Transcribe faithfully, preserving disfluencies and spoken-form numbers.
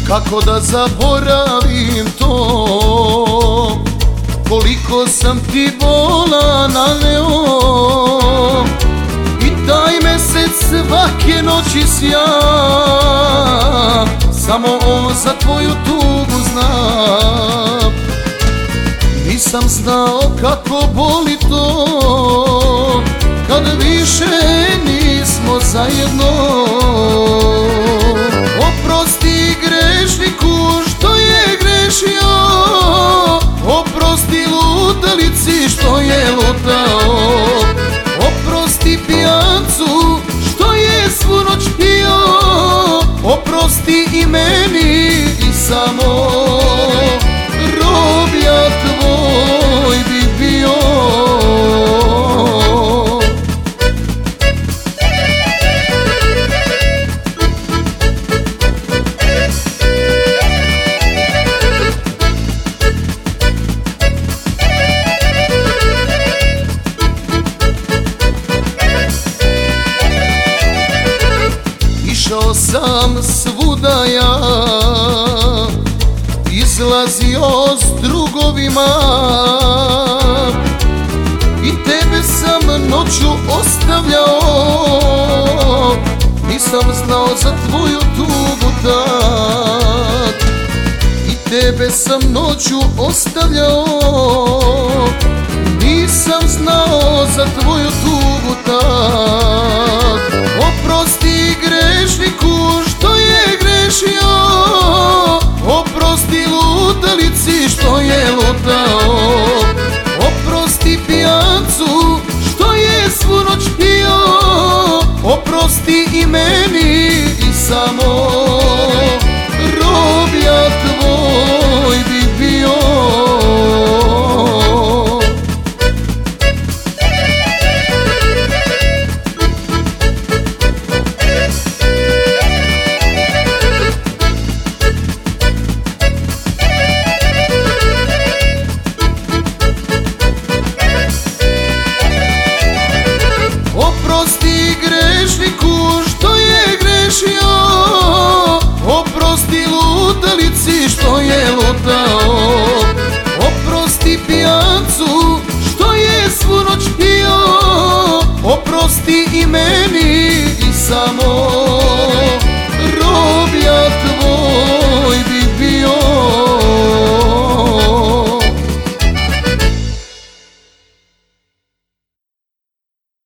Kako da zaboravim to, koliko sam ti bola naneo. I taj mesec svake noći sja, samo on za tvoju tugu zna. Nisam znao kako boli to, kad više nismo zajedno. Oprosti grešniku što je grešio, oprosti lutalici što je lutao, oprosti pijancu što je svu noć pio, oprosti i meni i samo rob ja tvoj bi bio. Išao sam svuda ja, izlazio s drugovima, i tebe sam noću ostavljao. Nisam znao za tvoju tugu tad, i tebe sam noću ostavljao. Nisam znao za tvoju tugu tad. Oprosti grešniku što je grešio, oprosti lutalici što je lutao, oprosti pijancu što je svu noć pio, oprosti i meni i samo rob ja tvoj bi bio. Oprosti grešniku